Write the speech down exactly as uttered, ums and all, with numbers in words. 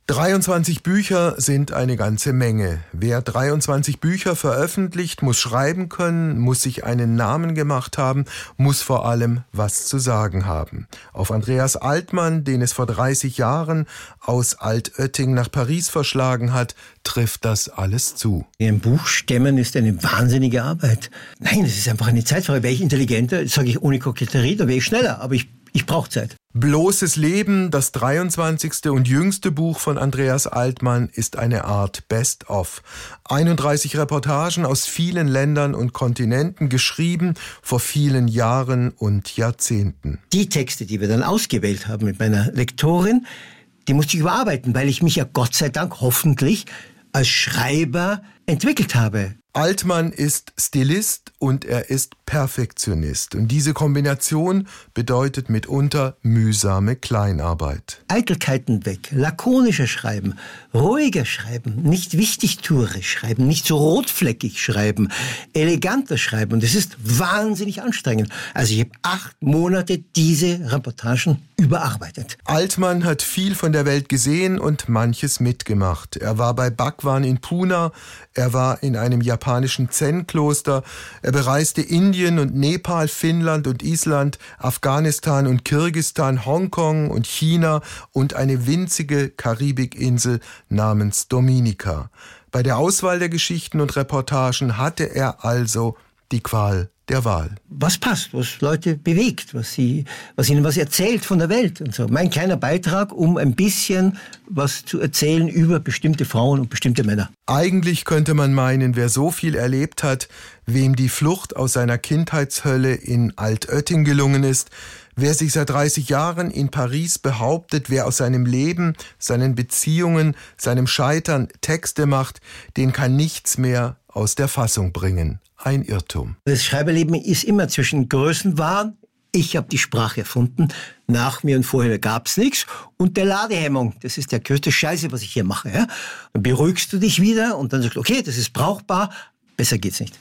dreiundzwanzig Bücher sind eine ganze Menge. Wer dreiundzwanzig Bücher veröffentlicht, muss schreiben können, muss sich einen Namen gemacht haben, muss vor allem was zu sagen haben. Auf Andreas Altmann, den es vor dreißig Jahren aus Altötting nach Paris verschlagen hat, trifft das alles zu. Ein Buch stemmen ist eine wahnsinnige Arbeit. Nein, das ist einfach eine Zeitfrage. Wäre ich intelligenter, sage ich ohne Koketterie, da wäre ich schneller. Aber ich, ich brauche Zeit. Bloßes Leben, das dreiundzwanzigste und jüngste Buch von Andreas Altmann, ist eine Art Best-of. einunddreißig Reportagen aus vielen Ländern und Kontinenten, geschrieben vor vielen Jahren und Jahrzehnten. Die Texte, die wir dann ausgewählt haben mit meiner Lektorin, die musste ich überarbeiten, weil ich mich ja Gott sei Dank hoffentlich als Schreiber entwickelt habe. Altmann ist Stilist und er ist Perfektionist. Und diese Kombination bedeutet mitunter mühsame Kleinarbeit. Eitelkeiten weg, lakonischer schreiben, ruhiger schreiben, nicht wichtigtuerisch schreiben, nicht so rotfleckig schreiben, eleganter schreiben. Und das ist wahnsinnig anstrengend. Also ich habe acht Monate diese Reportagen überarbeitet. Altmann hat viel von der Welt gesehen und manches mitgemacht. Er war bei Bhagwan in Pune, er war in einem japanischen Zen-Kloster, er bereiste Indien und Nepal, Finnland und Island, Afghanistan und Kirgisistan, Hongkong und China und eine winzige Karibikinsel namens Dominica. Bei der Auswahl der Geschichten und Reportagen hatte er also die Qual der Wahl. Was passt, was Leute bewegt, was sie, was ihnen was erzählt von der Welt und so. Mein kleiner Beitrag, um ein bisschen was zu erzählen über bestimmte Frauen und bestimmte Männer. Eigentlich könnte man meinen, wer so viel erlebt hat, wem die Flucht aus seiner Kindheitshölle in Altötting gelungen ist, wer sich seit dreißig Jahren in Paris behauptet, wer aus seinem Leben, seinen Beziehungen, seinem Scheitern Texte macht, den kann nichts mehr aus der Fassung bringen. Ein Irrtum. Das Schreiberleben ist immer zwischen Größenwahn, ich habe die Sprache erfunden, nach mir und vorher gab es nichts, und der Ladehemmung, das ist der größte Scheiße, was ich hier mache. Ja? Dann beruhigst du dich wieder und dann sagst du, okay, das ist brauchbar, besser geht's nicht.